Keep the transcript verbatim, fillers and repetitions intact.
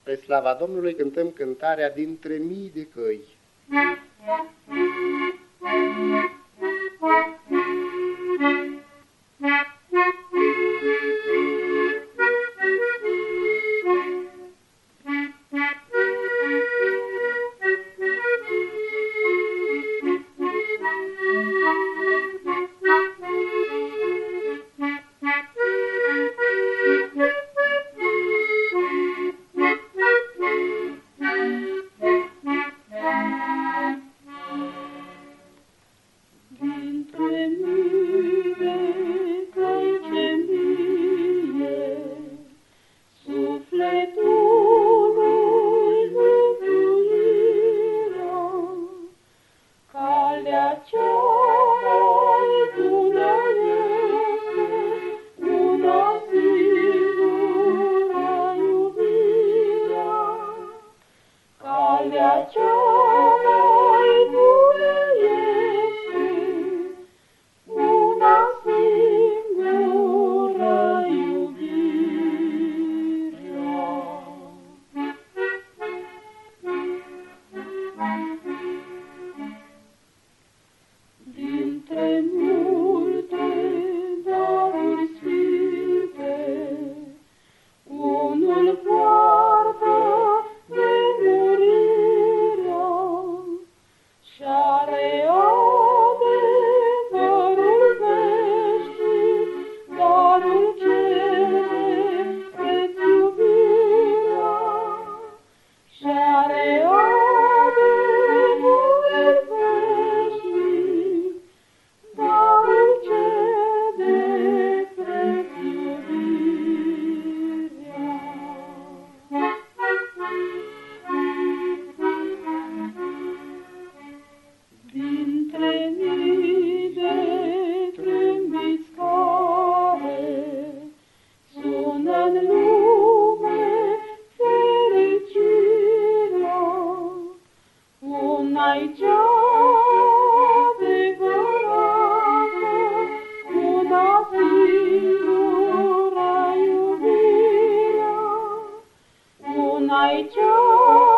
Spre slava Domnului cântăm cântarea Dintre mii de căi. Dintre multe daruri sfinte, unul poartă nemurirea și-are adevărul veșnic, darul ce preț iubirea, și-are dintre mii de trâmbiți care sună-n lume fericirea, una-i cea adevărată, una singură iubirea, una-i cea